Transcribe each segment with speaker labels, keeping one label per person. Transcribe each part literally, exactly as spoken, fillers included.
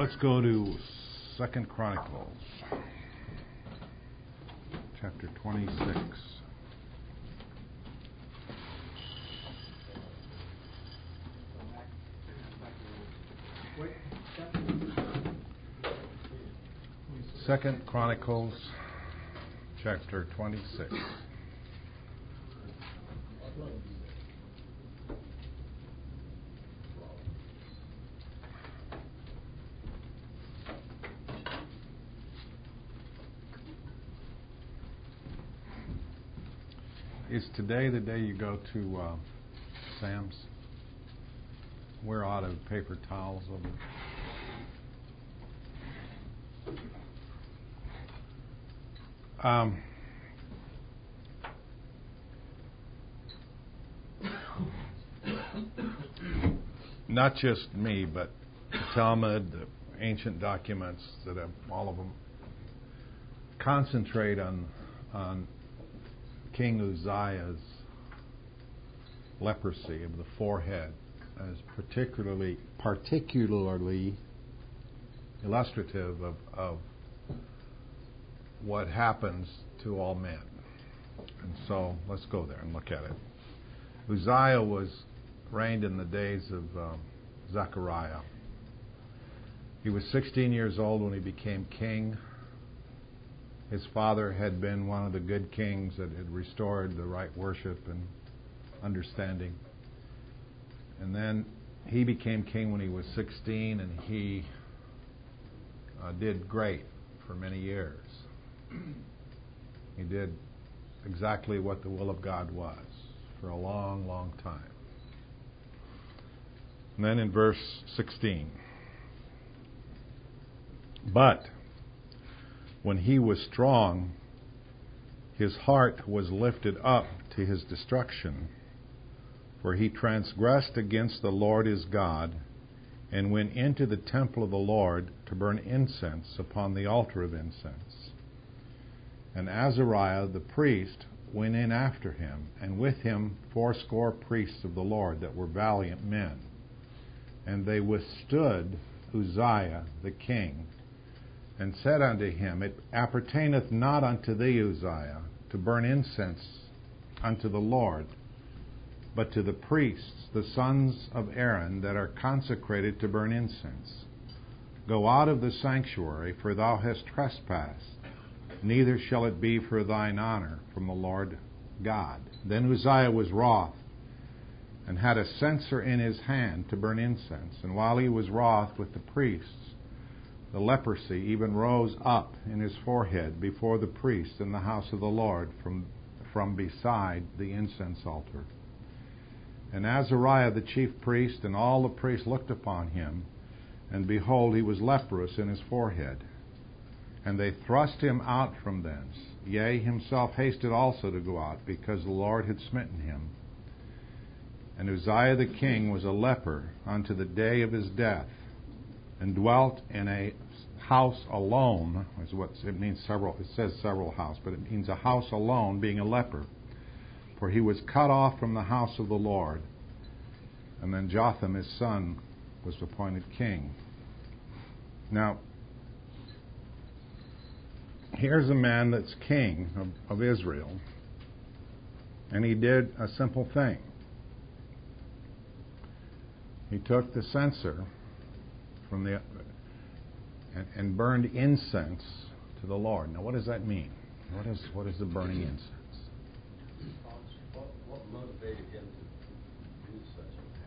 Speaker 1: Let's go to Second Chronicles, chapter twenty-six. Second Chronicles, chapter twenty-six. Is today the day you go to uh, Sam's? We're out of paper towels over. Um, not just me, but the Talmud, the ancient documents that have all of them concentrate on on King Uzziah's leprosy of the forehead as particularly particularly illustrative of, of what happens to all men. And so let's go there and look at it. Uzziah was reigned in the days of um, Zechariah. He was sixteen years old when he became king. His father had been one of the good kings that had restored the right worship and understanding. And then he became king when he was sixteen, and he uh, did great for many years. He did exactly what the will of God was for a long, long time. And then in verse sixteen, but when he was strong, his heart was lifted up to his destruction, for he transgressed against the Lord his God, and went into the temple of the Lord to burn incense upon the altar of incense. And Azariah the priest went in after him, and with him fourscore priests of the Lord that were valiant men. And they withstood Uzziah the king, and said unto him, It appertaineth not unto thee, Uzziah, to burn incense unto the Lord, but to the priests, the sons of Aaron, that are consecrated to burn incense. Go out of the sanctuary, for thou hast trespassed, neither shall it be for thine honor from the Lord God. Then Uzziah was wroth, and had a censer in his hand to burn incense. And while he was wroth with the priests, the leprosy even rose up in his forehead before the priests in the house of the Lord from, from beside the incense altar. And Azariah the chief priest and all the priests looked upon him, and behold, he was leprous in his forehead. And they thrust him out from thence. Yea, himself hasted also to go out, because the Lord had smitten him. And Uzziah the king was a leper unto the day of his death, and dwelt in a house alone. Is what it means. Several. It says several house, but it means a house alone, being a leper. For he was cut off from the house of the Lord. And then Jotham his son was appointed king. Now, here's a man that's king of, of Israel, and he did a simple thing. He took the censer from the and, and burned incense to the Lord. Now, what does that mean? What is what is the burning incense?
Speaker 2: What, what motivated him to do such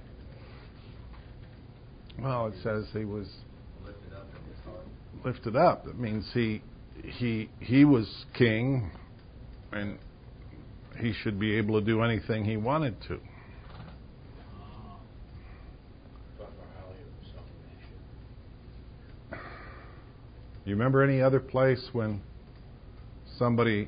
Speaker 2: a thing?
Speaker 1: Well, it says he was
Speaker 2: Lifted up in his heart.
Speaker 1: lifted up. That means he he he was king, and he should be able to do anything he wanted to. You remember any other place when somebody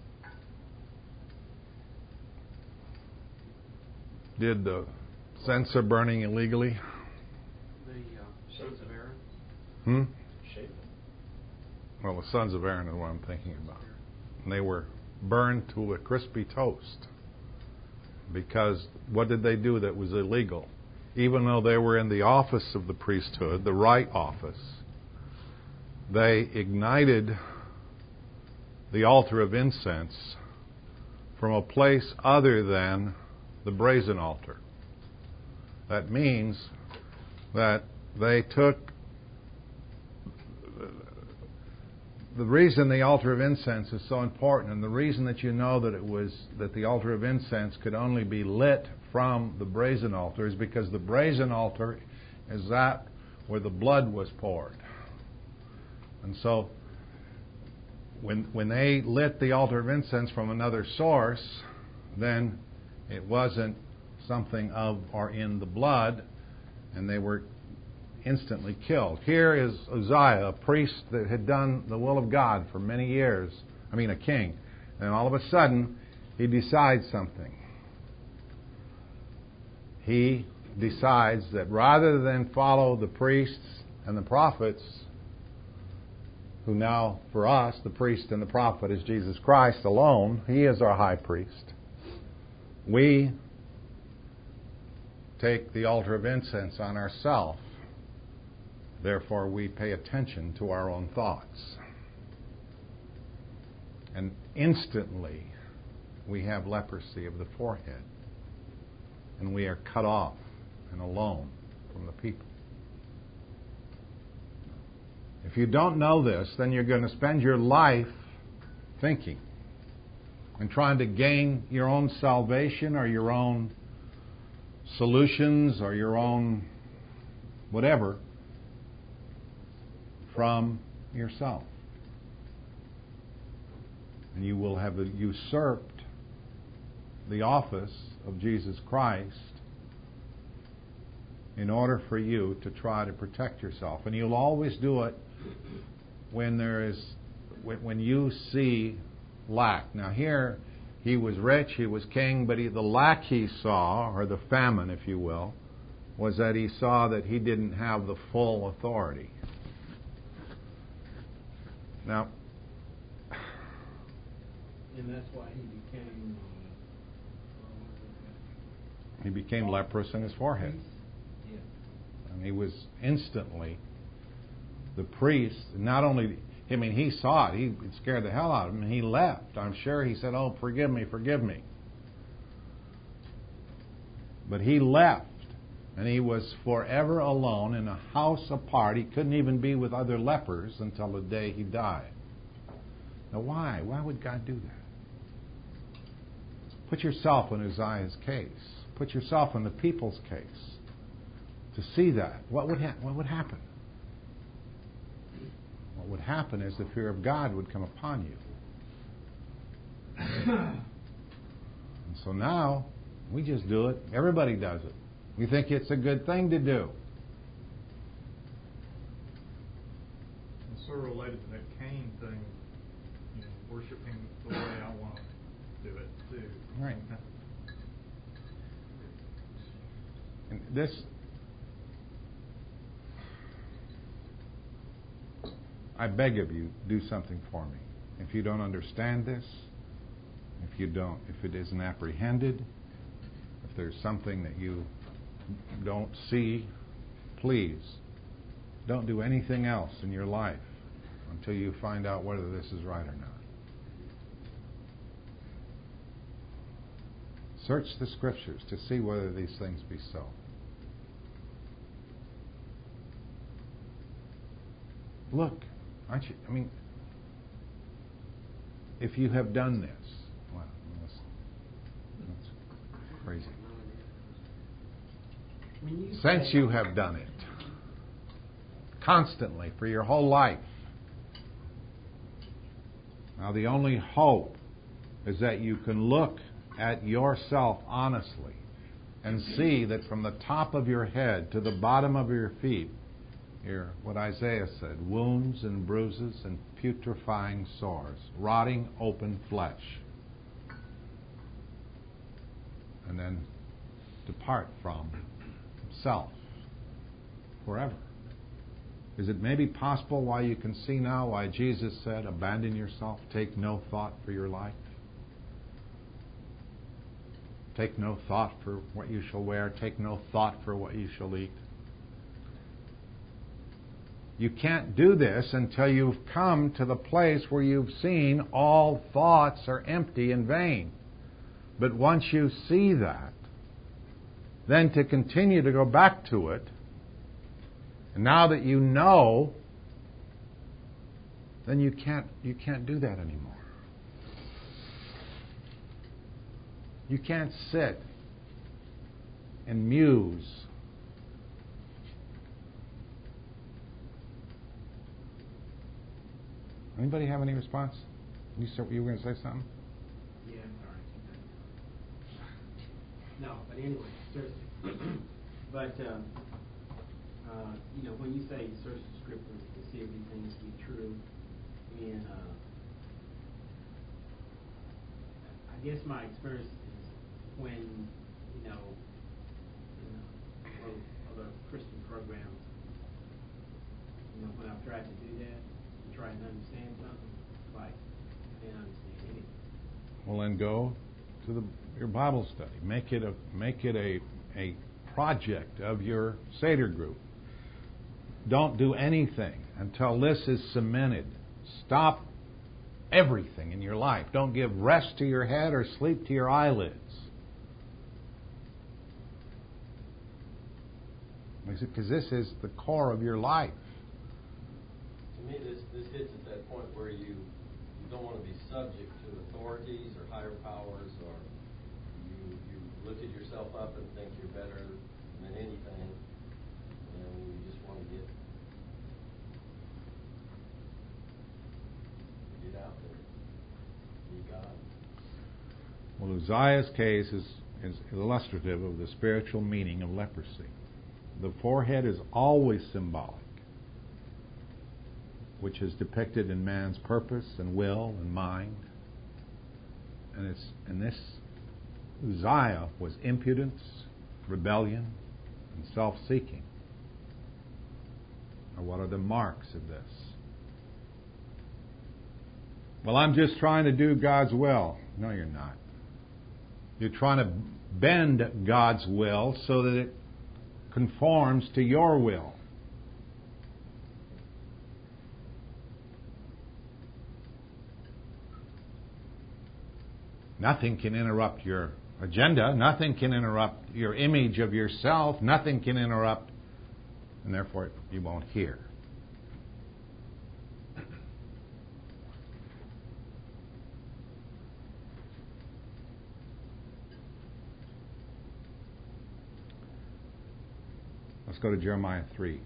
Speaker 1: did the censer burning illegally?
Speaker 3: The uh, sons of Aaron.
Speaker 1: Hmm?
Speaker 2: Shaped.
Speaker 1: Well, the sons of Aaron is what I'm thinking about. And they were burned to a crispy toast. Because what did they do that was illegal? Even though they were in the office of the priesthood, the right office, they ignited the altar of incense from a place other than the brazen altar. That means that they took the reason the altar of incense is so important, and the reason that you know that it was that the altar of incense could only be lit from the brazen altar is because the brazen altar is that where the blood was poured. And so when when they lit the altar of incense from another source, then it wasn't something of or in the blood, and they were instantly killed. Here is Uzziah, a priest that had done the will of God for many years. I mean, a king. And all of a sudden, he decides something. He decides that rather than follow the priests and the prophets, who now, for us, the priest and the prophet is Jesus Christ alone, He is our high priest. We take the altar of incense on ourselves. Therefore, we pay attention to our own thoughts. And instantly, we have leprosy of the forehead. And we are cut off and alone from the people. If you don't know this, then you're going to spend your life thinking and trying to gain your own salvation or your own solutions or your own whatever from yourself. And you will have usurped the office of Jesus Christ in order for you to try to protect yourself. And you'll always do it when there is when, when you see lack. Now here, he was rich, he was king, but he, the lack he saw, or the famine, if you will, was that he saw that he didn't have the full authority. Now,
Speaker 3: And that's why he became. Uh,
Speaker 1: he became leprous in his forehead.
Speaker 3: Yeah.
Speaker 1: And he was instantly, the priest, not only, I mean, he saw it, he it scared the hell out of him, and he left. I'm sure he said, "Oh, forgive me, forgive me." But he left, and he was forever alone in a house apart. He couldn't even be with other lepers until the day he died. Now, why? Why would God do that? Put yourself in Uzziah's case. Put yourself in the people's case. To see that, what would ha- what would happen? What would happen is the fear of God would come upon you. And so now, we just do it. Everybody does it. We think it's a good thing to do.
Speaker 4: It's sort of related to that Cain thing, you know, worshiping the way I want to do it too.
Speaker 1: Right. And this, I beg of you, do something for me. If you don't understand this, if you don't, if it isn't apprehended, if there's something that you don't see, please don't do anything else in your life until you find out whether this is right or not. Search the Scriptures to see whether these things be so. Look, aren't you? I mean, if you have done this, wow, that's, that's crazy. Since you have done it constantly for your whole life, now the only hope is that you can look at yourself honestly and see that from the top of your head to the bottom of your feet, here, what Isaiah said, wounds and bruises and putrefying sores, rotting open flesh. And then depart from self forever. Is it maybe possible why you can see now why Jesus said, abandon yourself, take no thought for your life? Take no thought for what you shall wear, take no thought for what you shall eat. You can't do this until you've come to the place where you've seen all thoughts are empty and vain. But once you see that, then to continue to go back to it, and now that you know, then you can't you can't do that anymore. You can't sit and muse. Anybody have any response? You said you were going to say something?
Speaker 3: Yeah, I'm sorry. No, but anyway, seriously. but, um, uh, you know, when you say search the scriptures to see if these things be true, and uh, I guess my experience is when, you know, in uh, other, other Christian programs, you know, when I've tried to do that, to try and understand something, like, I can't understand anything.
Speaker 1: Well, then go to the, your Bible study. Make it a make it a a project of your Seder group. Don't do anything until this is cemented. Stop everything in your life. Don't give rest to your head or sleep to your eyelids. Because this is the core of your life.
Speaker 2: To me, this, this hits at that point where you, you don't want to be subject to authorities or higher powers, or you, you look at yourself up and think you're better than anything, and you just want to get get out there, be God.
Speaker 1: Well, Uzziah's case is, is illustrative of the spiritual meaning of leprosy. The forehead is always symbolic, which is depicted in man's purpose and will and mind. And it's and this Uzziah was impudence, rebellion, and self-seeking. Or what are the marks of this? Well, I'm just trying to do God's will. No, you're not. You're trying to bend God's will so that it conforms to your will. Nothing can interrupt your agenda. Nothing can interrupt your image of yourself. Nothing can interrupt, and therefore you won't hear. Let's go to Jeremiah three.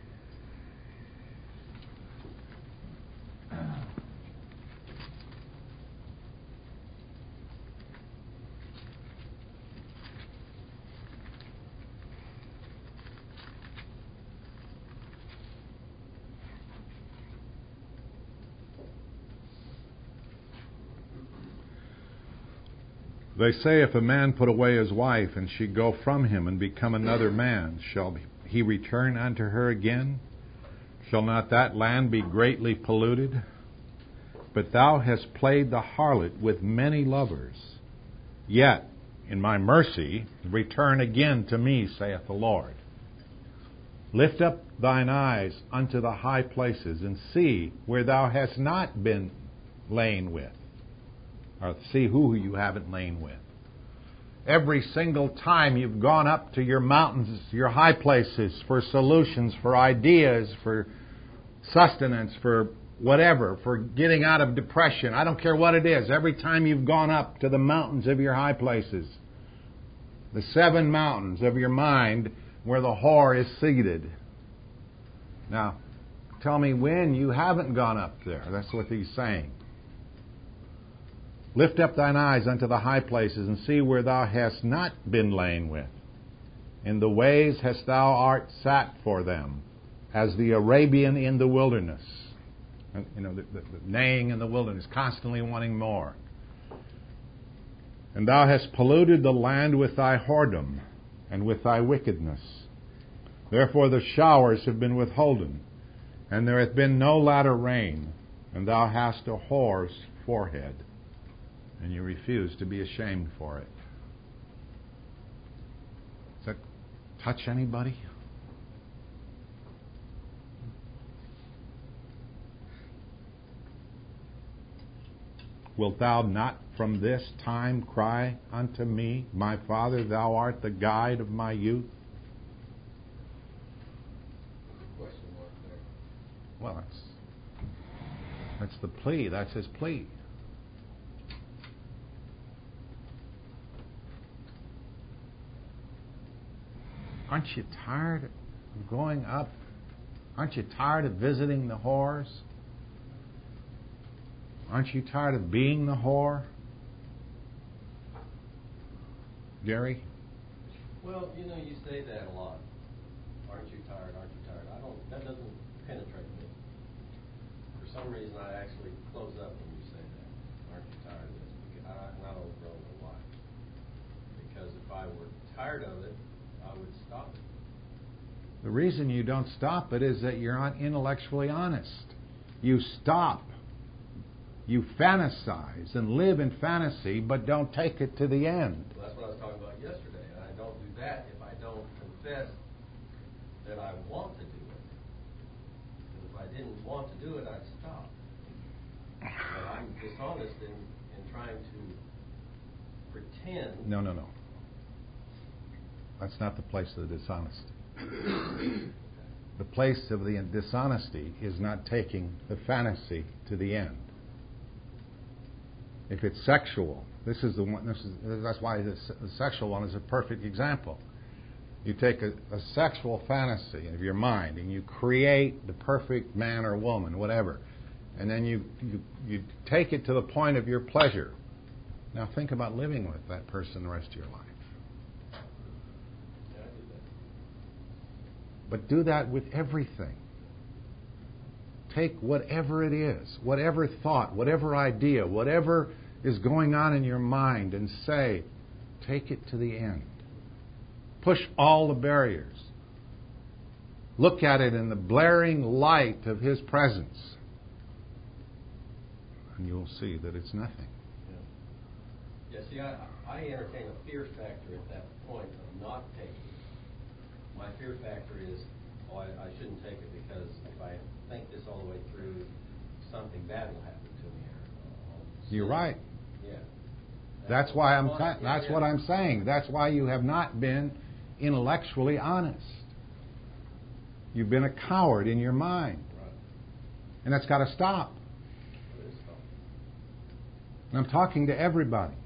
Speaker 1: They say, if a man put away his wife, and she go from him and become another man, shall he return unto her again? Shall not that land be greatly polluted? But thou hast played the harlot with many lovers. Yet, in my mercy, return again to me, saith the Lord. Lift up thine eyes unto the high places, and see where thou hast not been lain with. Or see who you haven't lain with. Every single time you've gone up to your mountains, your high places, for solutions, for ideas, for sustenance, for whatever, for getting out of depression. I don't care what it is. Every time you've gone up to the mountains of your high places, the seven mountains of your mind where the whore is seated. Now, tell me when you haven't gone up there. That's what he's saying. Lift up thine eyes unto the high places, and see where thou hast not been lain with. In the ways hast thou art sat for them, as the Arabian in the wilderness. You know, the, the, the neighing in the wilderness, constantly wanting more. And thou hast polluted the land with thy whoredom, and with thy wickedness. Therefore the showers have been withholden, and there hath been no latter rain, and thou hast a whore's forehead, and you refuse to be ashamed for it. Does that touch anybody? Wilt thou not from this time cry unto me, My Father, thou art the guide of my youth?
Speaker 2: Question mark there.
Speaker 1: Well, that's, that's the plea. That's his plea. Aren't you tired of going up? Aren't you tired of visiting the whores? Aren't you tired of being the whore? Gary?
Speaker 2: Well, you know, you say that a lot. Aren't you tired? Aren't you tired? I don't. That doesn't penetrate me. For some reason, I actually close up when you say that. Aren't you tired of this? Because I, and I don't really know why. Because if I were tired of it, I would stop it.
Speaker 1: The reason you don't stop it is that you're not intellectually honest. You stop. You fantasize and live in fantasy, but don't take it to the end.
Speaker 2: Well, that's what I was talking about yesterday. And I don't do that if I don't confess that I want to do it. Because if I didn't want to do it, I'd stop. But I'm dishonest in, in trying to pretend.
Speaker 1: No, no, no. That's not the place of the dishonesty. The place of the dishonesty is not taking the fantasy to the end. If it's sexual, this is the one. This is that's why this, the sexual one is a perfect example. You take a, a sexual fantasy of your mind and you create the perfect man or woman, whatever, and then you, you you take it to the point of your pleasure. Now think about living with that person the rest of your life.
Speaker 2: Yeah, I do that.
Speaker 1: But do that with everything. Take whatever it is, whatever thought, whatever idea, whatever is going on in your mind and say, take it to the end. Push all the barriers. Look at it in the blaring light of His presence. And you'll see that it's nothing.
Speaker 2: Yeah, yeah see, I, I entertain a fear factor at that point of not taking it. My fear factor is, oh, I, I shouldn't take it because if I think this all the way through, something bad will happen to me. Or
Speaker 1: You're right.
Speaker 2: Yeah.
Speaker 1: That's why I'm.
Speaker 2: Well,
Speaker 1: Ta-
Speaker 2: yeah,
Speaker 1: that's
Speaker 2: yeah.
Speaker 1: what I'm saying. That's why you have not been intellectually honest. You've been a coward in your mind,
Speaker 2: Right.
Speaker 1: and that's got to stop.
Speaker 2: It is tough.
Speaker 1: And I'm talking to everybody.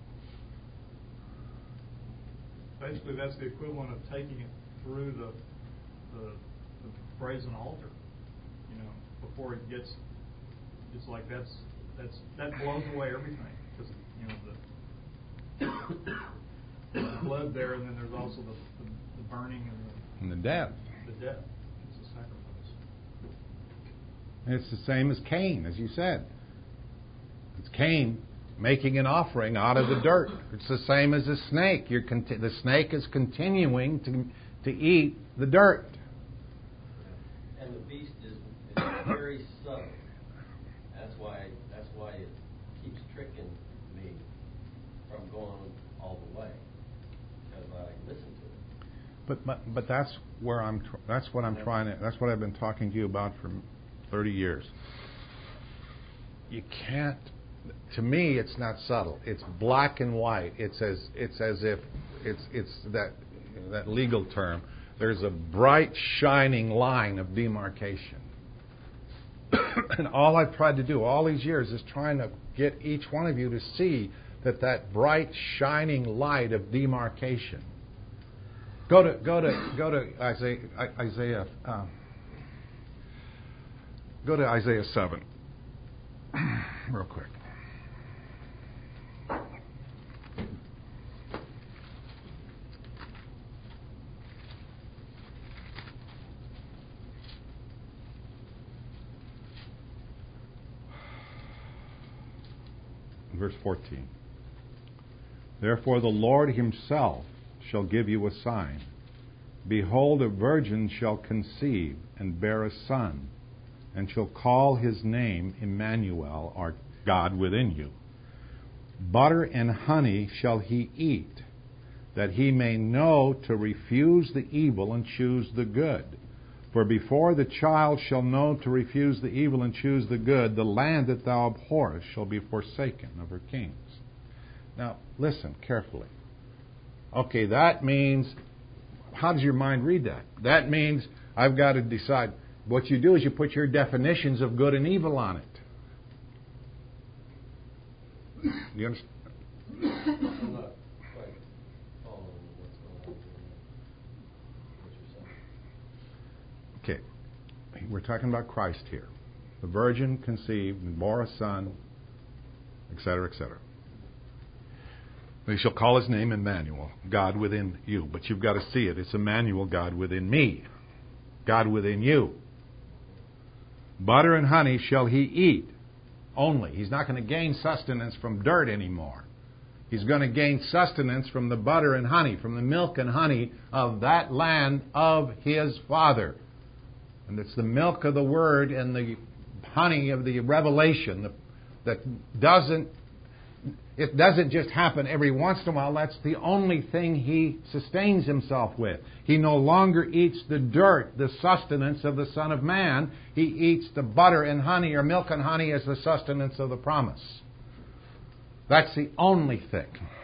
Speaker 4: Basically, that's the equivalent of taking it through the the, the brazen altar. You know, before it gets, it's like that's that's that blows away everything because you know the, the blood there, and then there's also the, the, the burning and the
Speaker 1: And the death.
Speaker 4: the death. It's a sacrifice.
Speaker 1: And it's the same as Cain, as you said. It's Cain making an offering out of the dirt. It's the same as a snake. You're conti- the snake is continuing to to eat the dirt.
Speaker 2: And the beast is, is very subtle. That's why that's why it keeps tricking me from going all the way because I listen to it.
Speaker 1: But but but that's where I'm. Tr- that's what I'm trying to. That's what I've been talking to you about for thirty years. You can't. To me, it's not subtle. It's black and white. It's as it's as if it's it's that that legal term. There's a bright, shining line of demarcation. And all I've tried to do all these years is trying to get each one of you to see that that bright, shining light of demarcation. Go to go to go to Isaiah Isaiah. Uh, go to Isaiah seven, real quick. Verse fourteen. Therefore the Lord Himself shall give you a sign. Behold, a virgin shall conceive and bear a son, and shall call his name Emmanuel, or God within you. Butter and honey shall he eat, that he may know to refuse the evil and choose the good. For before the child shall know to refuse the evil and choose the good, the land that thou abhorrest shall be forsaken of her kings. Now, listen carefully. Okay, that means, how does your mind read that? That means I've got to decide. What you do is you put your definitions of good and evil on it. You understand?
Speaker 2: I'm not quite following what's going on here. What you're saying.
Speaker 1: Okay. We're talking about Christ here. The virgin conceived and bore a son, et cetera, et cetera. They shall call his name Emmanuel, God within you. But you've got to see it. It's Emmanuel, God within me. God within you. Butter and honey shall he eat only. He's not going to gain sustenance from dirt anymore. He's going to gain sustenance from the butter and honey, from the milk and honey of that land of his Father. And it's the milk of the Word and the honey of the revelation that, that doesn't, it doesn't just happen every once in a while. That's the only thing he sustains himself with. He no longer eats the dirt, the sustenance of the Son of Man. He eats the butter and honey, or milk and honey, as the sustenance of the promise. That's the only thing.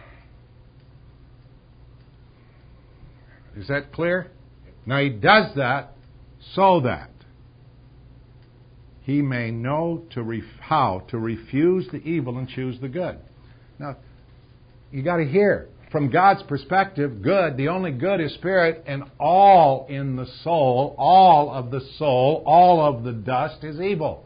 Speaker 1: Is that clear? Now he does that so that he may know to ref- how to refuse the evil and choose the good. Now, you got to hear, from God's perspective, good, the only good is spirit, and all in the soul, all of the soul, all of the dust is evil.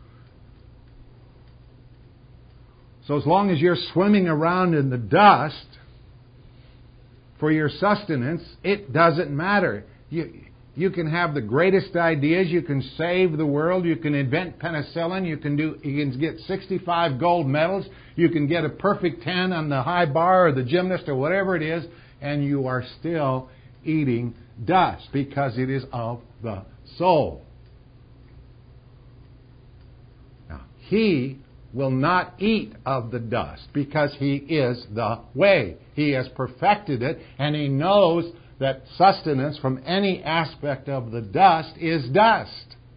Speaker 1: So as long as you're swimming around in the dust for your sustenance, it doesn't matter. You, you can have the greatest ideas. You can save the world. You can invent penicillin. You can do. You can get sixty-five gold medals. You can get a perfect ten on the high bar or the gymnast or whatever it is, and you are still eating dust because it is of the soul. Now, he will not eat of the dust because he is the way. He has perfected it, and he knows that sustenance from any aspect of the dust is dust.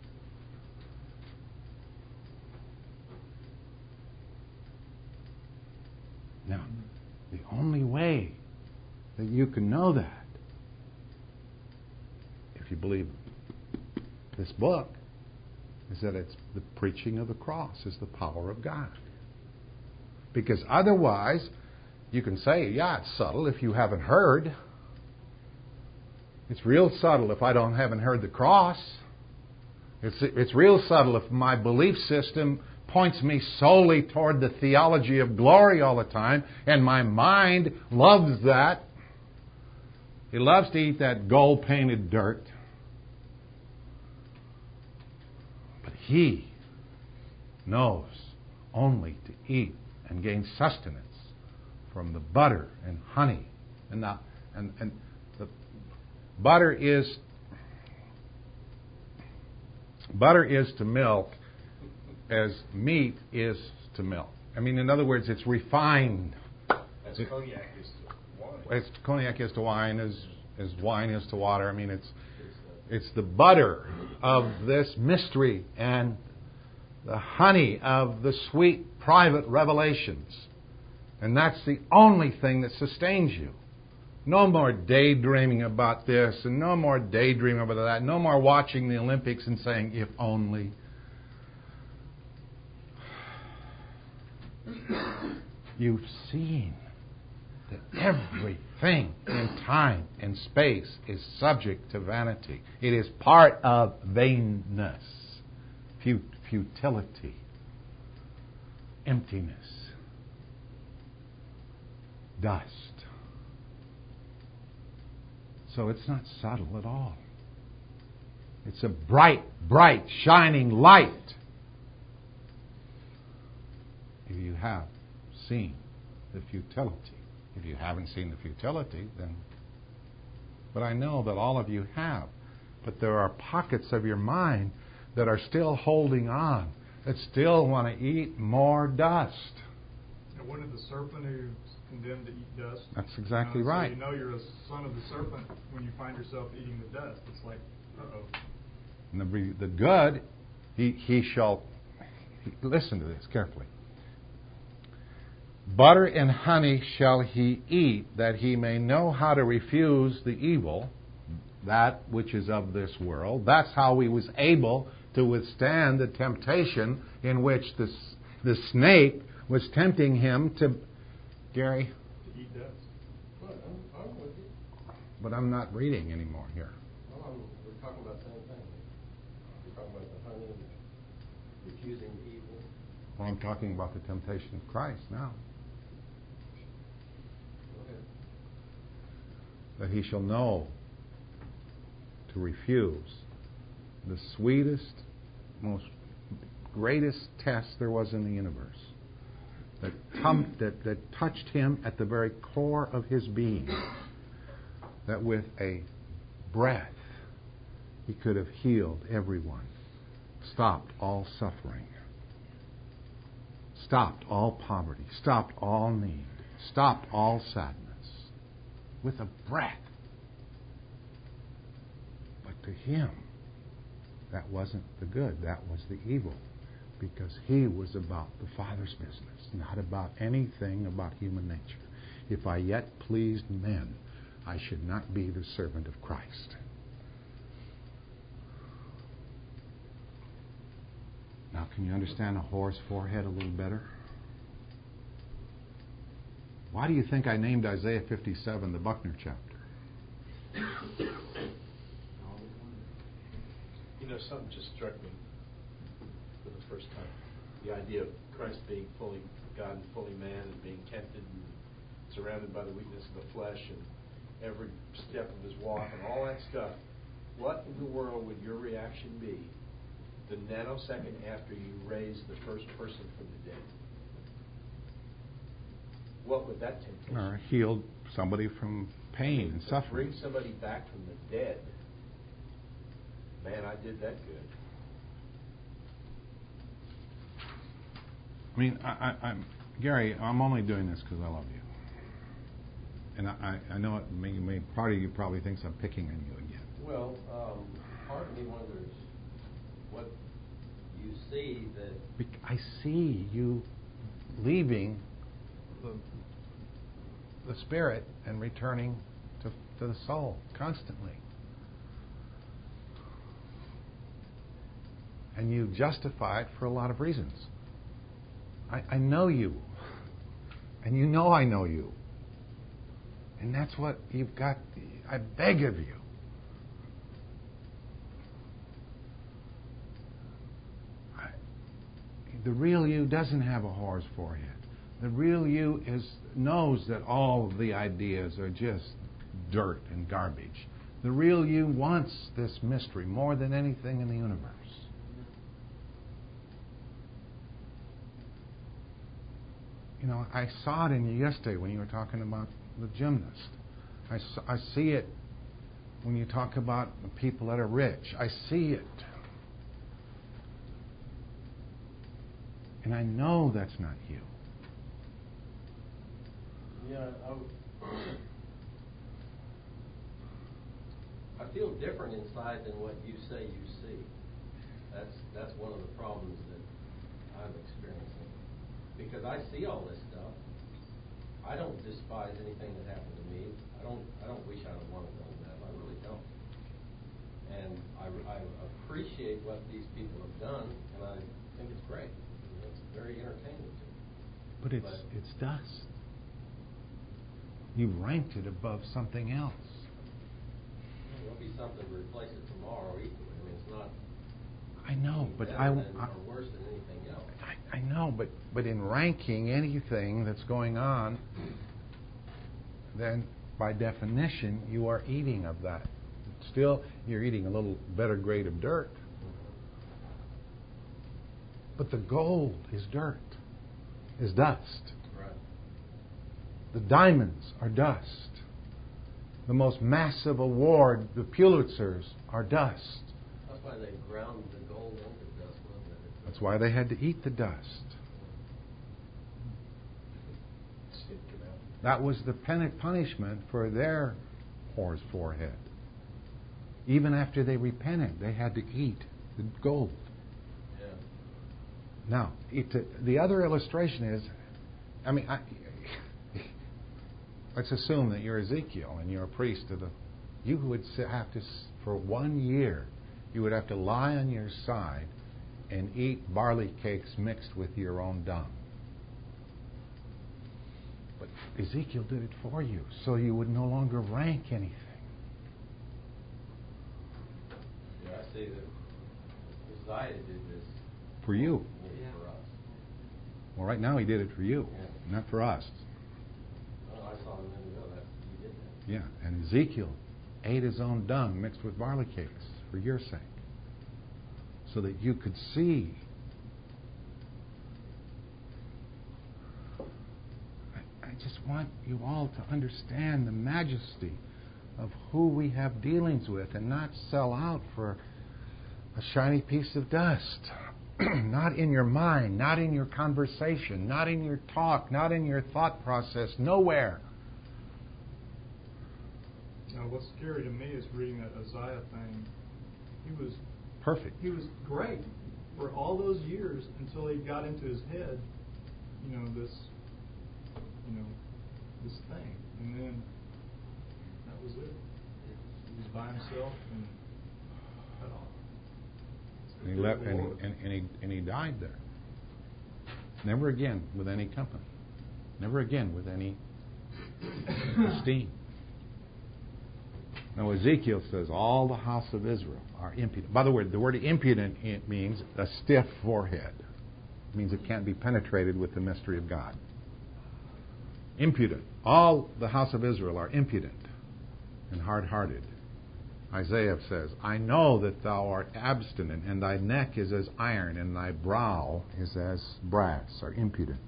Speaker 1: Now, the only way that you can know that, if you believe this book, is that it's the preaching of the cross is the power of God. Because otherwise, you can say, yeah, it's subtle if you haven't heard. It's real subtle if I don't haven't heard the cross. It's it's real subtle if my belief system points me solely toward the theology of glory all the time, and my mind loves that. It loves to eat that gold-painted dirt. But he knows only to eat and gain sustenance from the butter and honey. And the, and, and the butter is butter is to milk as meat is to milk. I mean, in other words, it's refined.
Speaker 5: As cognac is to wine.
Speaker 1: As cognac is to wine, as, as wine is to water. I mean, it's it's the butter of this mystery and the honey of the sweet private revelations. And that's the only thing that sustains you. No more daydreaming about this and no more daydreaming about that. No more watching the Olympics and saying, if only. You've seen that everything in time and space is subject to vanity. It is part of vainness, fut- futility, emptiness, dust. So it's not subtle at all. It's a bright, bright, shining light. If you have seen the futility. If you haven't seen the futility, then... But I know that all of you have. But there are pockets of your mind that are still holding on, that still want to eat more dust.
Speaker 4: And wasn't it the serpent who's condemned to eat dust?
Speaker 1: That's exactly
Speaker 4: you know,
Speaker 1: right.
Speaker 4: So you know you're a son of the serpent when you find yourself eating the dust. It's like, uh-oh.
Speaker 1: And the, the good, he, he shall, he, listen to this carefully. Butter and honey shall he eat, that he may know how to refuse the evil, that which is of this world. That's how he was able to withstand the temptation in which the, the snake was tempting him to, Gary?
Speaker 4: To eat dust.
Speaker 2: Well, I'm, I'm with you.
Speaker 1: But I'm not reading anymore here.
Speaker 2: Well, I'm, we're talking about the same thing. You're talking about the honey, refusing the evil.
Speaker 1: Well, I'm talking about the temptation of Christ now.
Speaker 2: Go ahead.
Speaker 1: That he shall know to refuse the sweetest, most greatest test there was in the universe. That, tum- that, that touched him at the very core of his being. That with a breath he could have healed everyone, stopped all suffering, stopped all poverty, stopped all need, stopped all sadness. With a breath. But to him, that wasn't the good, that was the evil. Because he was about the Father's business, not about anything about human nature. If I yet pleased men, I should not be the servant of Christ. Now, can you understand a whore's forehead a little better? Why do you think I named Isaiah fifty-seven the Buckner chapter?
Speaker 5: You know, something just struck me for the first time. The idea of Christ being fully God and fully man and being tempted and surrounded by the weakness of the flesh and every step of his walk and all that stuff. What in the world would your reaction be the nanosecond after you raise the first person from the dead? What would that temptation be?
Speaker 1: Or healed somebody from pain and suffering.
Speaker 5: Bring somebody back from the dead. Man, I did that good.
Speaker 1: I mean, I, I, I'm Gary. I'm only doing this because I love you, and I, I know it. May, may, part of you probably thinks I'm picking on you again.
Speaker 2: Well, um, part of me wonders what you see that.
Speaker 1: Bec- I see you leaving the, the spirit and returning to, to the soul constantly. And you justify it for a lot of reasons. I, I know you. And you know I know you. And that's what you've got. I beg of you. I, the real you doesn't have a whore's forehead. The real you is knows that all of the ideas are just dirt and garbage. The real you wants this mystery more than anything in the universe. You know, I saw it in you yesterday when you were talking about the gymnast. I, I see it when you talk about the people that are rich. I see it. And I know that's not you.
Speaker 2: Yeah, I, would, I feel different inside than what you say you see. That's that's one of the problems that I'm experiencing. Because I see all this stuff. I don't despise anything that happened to me. I don't I don't wish I'd have wanted to done that. I really don't. And I, I appreciate what these people have done, and I think it's great. It's very entertaining to me.
Speaker 1: But it's
Speaker 2: But-
Speaker 1: it's dust. You've ranked it above something else.
Speaker 2: There'll be something to replace it tomorrow equally. I mean, it's not
Speaker 1: I know,
Speaker 2: any
Speaker 1: but
Speaker 2: better
Speaker 1: I,
Speaker 2: than,
Speaker 1: I
Speaker 2: or worse than anything else.
Speaker 1: I, I know, but but in ranking anything that's going on, then by definition you are eating of that. Still, you're eating a little better grade of dirt. But the gold is dirt, is dust.
Speaker 2: Right.
Speaker 1: The diamonds are dust. The most massive award, the Pulitzers, are dust.
Speaker 2: That's why they ground the gold into dust, wasn't it?
Speaker 1: That's why they had to eat the dust.
Speaker 5: Stinking out.
Speaker 1: That was the pen- punishment for their whore's forehead. Even after they repented, they had to eat the gold.
Speaker 2: Yeah.
Speaker 1: Now, it, the other illustration is, I mean, I, let's assume that you're Ezekiel and you're a priest of the. You would have to, for one year, you would have to lie on your side and eat barley cakes mixed with your own dung. But Ezekiel did it for you, so you would no longer rank anything.
Speaker 2: Yeah, I see that Uzziah did this
Speaker 1: For you.
Speaker 2: yeah. for us.
Speaker 1: Well, right now he did it for you,
Speaker 2: Yeah.
Speaker 1: not for us.
Speaker 2: Well, I saw him a minute ago that he did that.
Speaker 1: Yeah, and Ezekiel ate his own dung mixed with barley cakes for your sake, so that you could see. I, I just want you all to understand the majesty of who we have dealings with and not sell out for a shiny piece of dust. Not in your mind, not in your conversation, not in your talk, not in your thought process, nowhere.
Speaker 4: Now, what's scary to me is reading that Uzziah thing. He was
Speaker 1: Perfect.
Speaker 4: He was great for all those years until he got into his head, you know, this, you know, this thing, and then that was it. He was by himself and cut off.
Speaker 1: And he left, and he, and, and he and he died there. Never again with any company. Never again with any esteem. Now Ezekiel says all the house of Israel are impudent. By the way, the word impudent it means a stiff forehead. It means it can't be penetrated with the mystery of God. Impudent. All the house of Israel are impudent and hard-hearted. Isaiah says, I know that thou art abstinent, and thy neck is as iron, and thy brow is as brass, or impudent.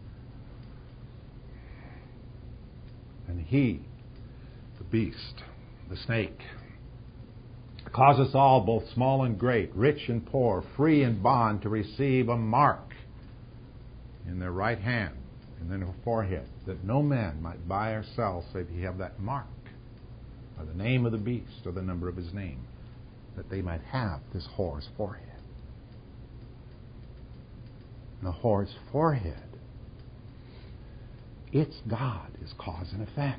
Speaker 1: And he, the beast, the snake, cause us all, both small and great, rich and poor, free and bond, to receive a mark in their right hand and in their forehead, that no man might buy or sell save he have that mark, or the name of the beast, or the number of his name, that they might have this whore's forehead. And the whore's forehead, its God is cause and effect.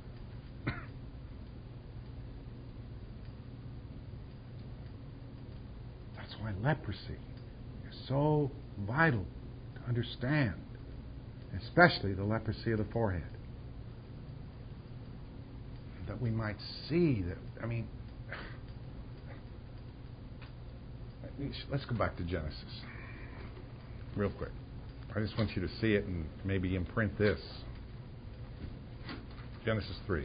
Speaker 1: That's why leprosy is so vital to understand, especially the leprosy of the forehead. That we might see that, I mean, let's go back to Genesis real quick. I just want you to see it and maybe imprint this. Genesis three.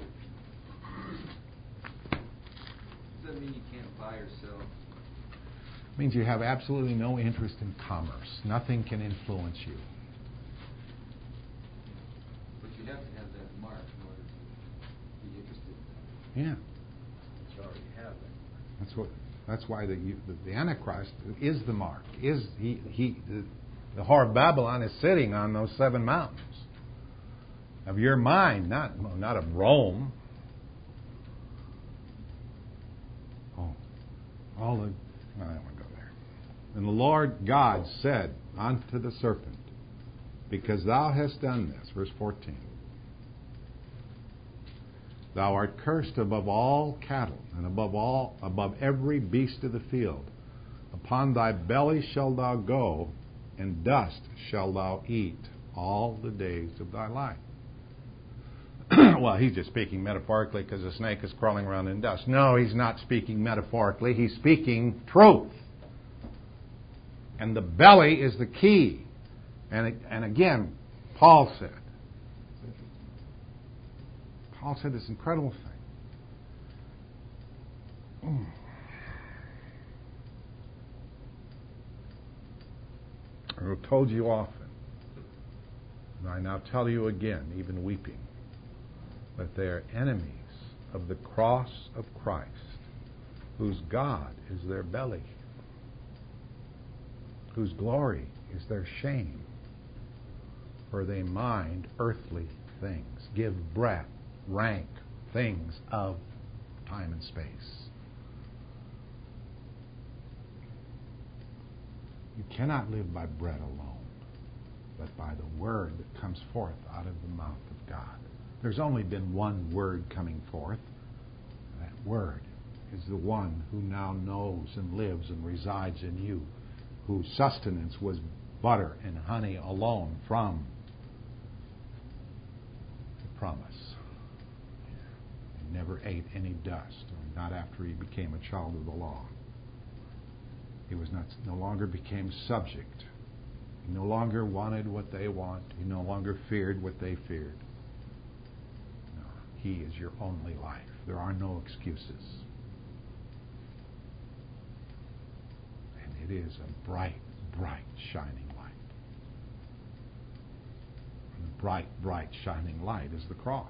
Speaker 6: Does that mean you can't buy or sell?
Speaker 1: It means you have absolutely no interest in commerce. Nothing can influence you.
Speaker 6: But you have to have that mark in order to be interested.
Speaker 1: Yeah.
Speaker 5: But you already have that.
Speaker 1: That's what. That's why the the, the Antichrist is the mark. Is he he the, the whore of Babylon is sitting on those seven mountains of your mind, not well, not of Rome. Oh, all the. I don't want to go there. And the Lord God said unto the serpent, because thou hast done this, verse fourteen. Thou art cursed above all cattle, and above all, above every beast of the field. Upon thy belly shalt thou go, and dust shalt thou eat all the days of thy life. Well, he's just speaking metaphorically because the snake is crawling around in dust. No, he's not speaking metaphorically. He's speaking truth. And the belly is the key. And, and again, Paul said, Paul said this incredible thing. I have told you often, and I now tell you again, even weeping, that they are enemies of the cross of Christ, whose God is their belly, whose glory is their shame, for they mind earthly things, give breath, rank, things of time and space. You cannot live by bread alone, but by the word that comes forth out of the mouth of God. There's only been one word coming forth. And that word is the one who now knows and lives and resides in you, whose sustenance was butter and honey alone from the promise. He never ate any dust, or not after he became a child of the law. He was not, no longer became subject. He no longer wanted what they want. He no longer feared what they feared. No, He is your only life. There are no excuses. And it is a bright, bright, shining light. And the bright, bright, shining light is the cross.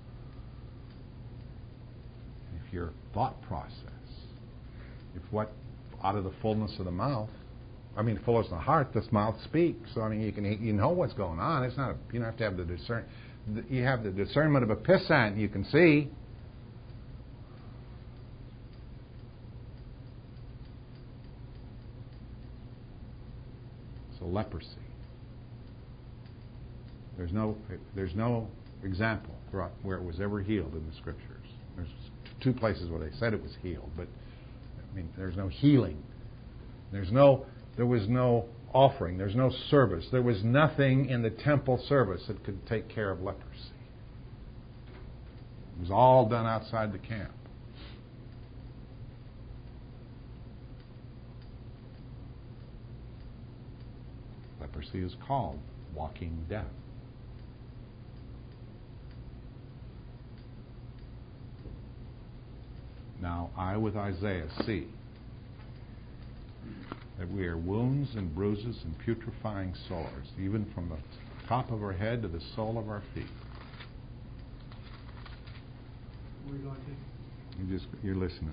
Speaker 1: And if your thought process, if what out of the fullness of the mouth, I mean, the fullness of the heart, this mouth speaks. So I mean, you can you know what's going on. It's not a, you don't have to have the discern. You have the discernment of a pissant. You can see. So leprosy. There's no there's no example where it was ever healed in the Scriptures. There's two places where they said it was healed, but I mean, there's no healing. There's no, there was no offering. There's no service. There was nothing in the temple service that could take care of leprosy. It was all done outside the camp. Leprosy is called walking death. Now, I with Isaiah see that we are wounds and bruises and putrefying sores, even from the top of our head to the sole of our feet.
Speaker 3: Where are you going to?
Speaker 1: You just, you're listening.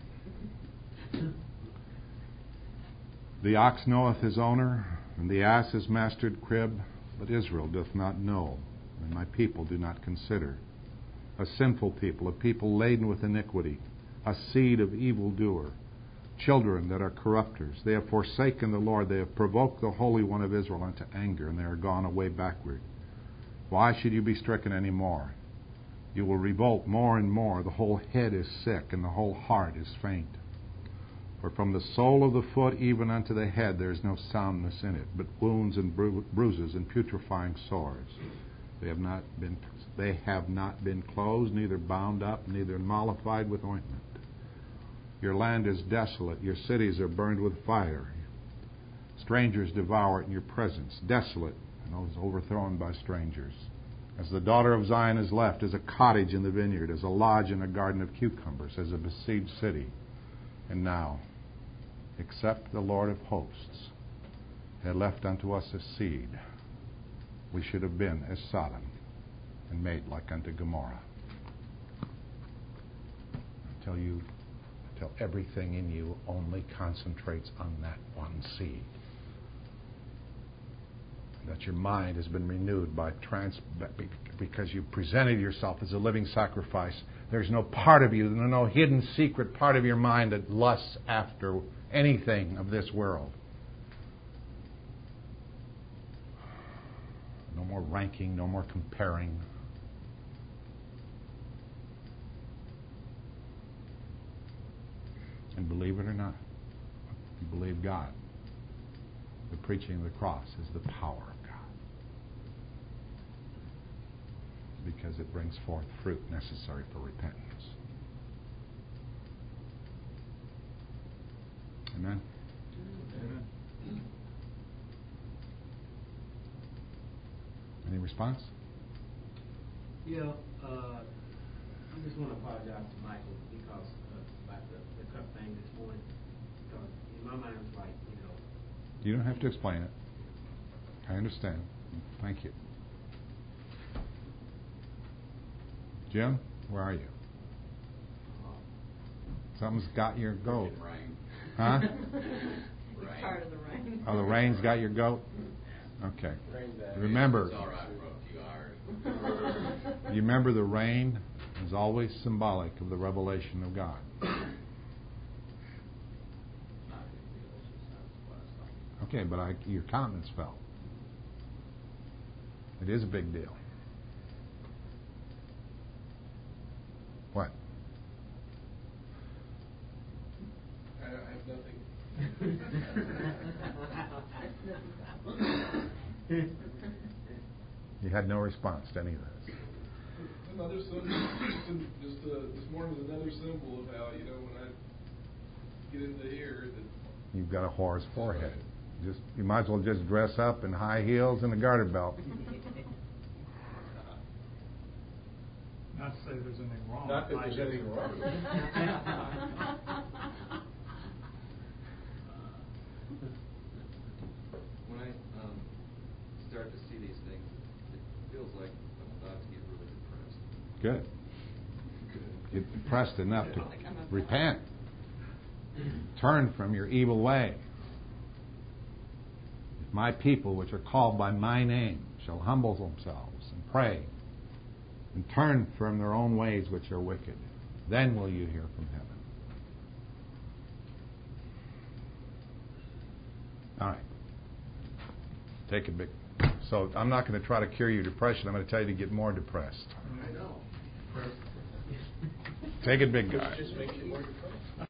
Speaker 1: The ox knoweth his owner, and the ass his mastered crib, but Israel doth not know, and my people do not consider. A sinful people, a people laden with iniquity, a seed of evildoer, children that are corrupters. They have forsaken the Lord. They have provoked the Holy One of Israel unto anger, and they are gone away backward. Why should you be stricken any more? You will revolt more and more. The whole head is sick, and the whole heart is faint. For from the sole of the foot even unto the head there is no soundness in it, but wounds and bru- bruises and putrefying sores. They have not been they have not been closed, neither bound up, neither mollified with ointment. Your land is desolate, your cities are burned with fire. Strangers devour it in your presence, desolate, and is overthrown by strangers. As the daughter of Zion is left, as a cottage in the vineyard, as a lodge in a garden of cucumbers, as a besieged city. And now, except the Lord of hosts had left unto us a seed, we should have been as Sodom and made like unto Gomorrah. Until you, until everything in you only concentrates on that one seed. That your mind has been renewed by trans, because you presented yourself as a living sacrifice. There's no part of you, no hidden secret part of your mind that lusts after anything of this world. No more ranking, no more comparing. And believe it or not, you believe God. The preaching of the cross is the power of God. Because it brings forth fruit necessary for repentance. Amen?
Speaker 4: Amen.
Speaker 1: Any response?
Speaker 3: Yeah, uh, I just want to apologize to Michael because uh, about the, the cup thing this morning. Because in my mind, it's like, you know.
Speaker 1: You don't have to explain it. I understand. Thank you. Jim, where are you? Something's got your goat.
Speaker 6: Rain.
Speaker 1: Huh?
Speaker 7: We're tired of the rain.
Speaker 1: Oh, the rain's got your goat? Okay.
Speaker 2: Rain bag.
Speaker 1: Remember,
Speaker 6: It's all right for a few hours.
Speaker 1: you remember the rain is always symbolic of the revelation of God.
Speaker 6: Not a big deal, it's just how it's what I
Speaker 1: Okay, but I, your countenance fell. It is a big deal. What?
Speaker 8: I, I have nothing.
Speaker 1: You had no response to any of this.
Speaker 8: Another symbol, just uh, this morning was another symbol of how, you know, when I get into here, that
Speaker 1: You've got a whore's forehead. Just you might as well just dress up in high heels and a garter belt.
Speaker 4: Not to say there's anything wrong.
Speaker 5: Not that
Speaker 4: I
Speaker 5: there's
Speaker 4: just-
Speaker 5: anything wrong with it.
Speaker 6: When I um, start to see these things, it feels like I'm about to get really depressed.
Speaker 1: Good. Get depressed enough to repent. Turn from your evil way. If my people, which are called by my name, shall humble themselves and pray and turn from their own ways which are wicked, then will you hear from heaven. All right. Take it big. So I'm not going to try to cure your depression. I'm going to tell you to get more depressed.
Speaker 5: I know.
Speaker 1: Take it big, guy.
Speaker 5: It just makes you more depressed.